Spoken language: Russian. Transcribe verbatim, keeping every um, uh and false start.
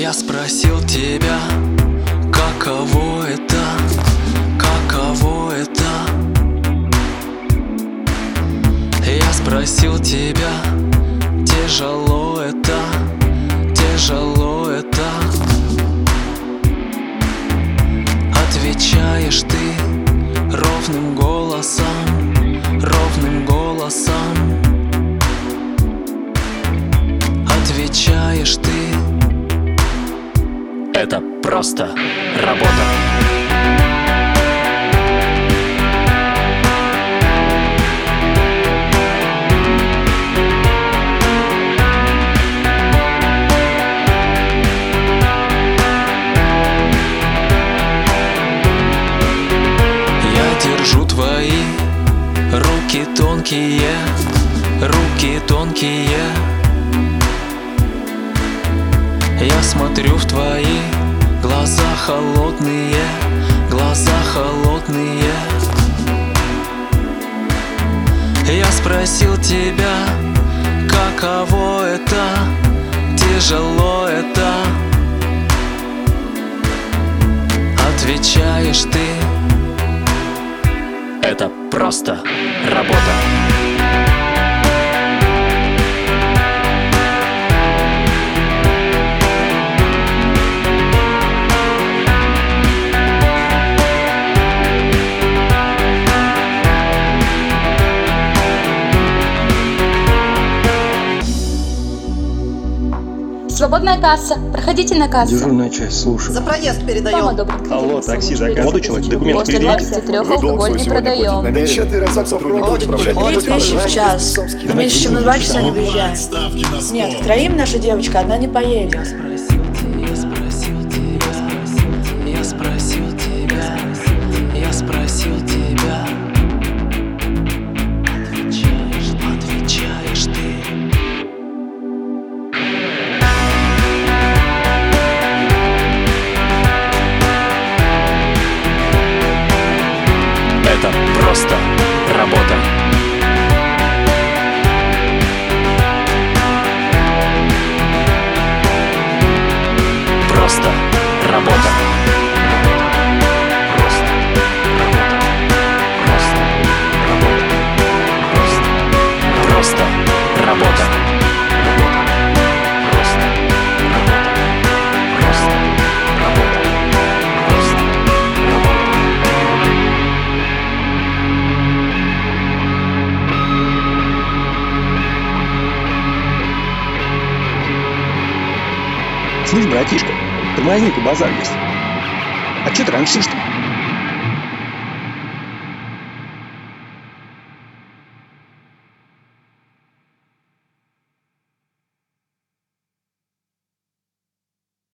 Я спросил тебя, каково это, каково это. Я спросил тебя, тяжело это, тяжело это. Отвечаешь ты ровным голосом, ровным голосом. Отвечаешь ты: это просто работа. Твои руки тонкие, руки тонкие. Я смотрю в твои глаза холодные, глаза холодные. Я спросил тебя, каково это, тяжело это. Отвечаешь ты: это просто работа. Свободная касса. Проходите на кассу. Дежурная часть, слушай. За проезд передаем. Вам добрый. Алло, такси заказывай. Молодой человек, документы предъявите. После двадцати трёх алкоголь не продаем. Десятый разок сотрудник Три тысячи в час. Но меньше, чем на два часа не выезжаем. Нет, к троим наша девочка одна не поедет. Я спросил тебя, я спросил тебя, я спросил тебя. Отвечаешь, отвечаешь ты. Это просто работа. Просто работа. Просто работа. Просто работа. Просто просто работа. Просто работа. Просто работа. Просто работа. Слышь, братишка, тормозни-ка, базар есть. А чё ты раньше-то?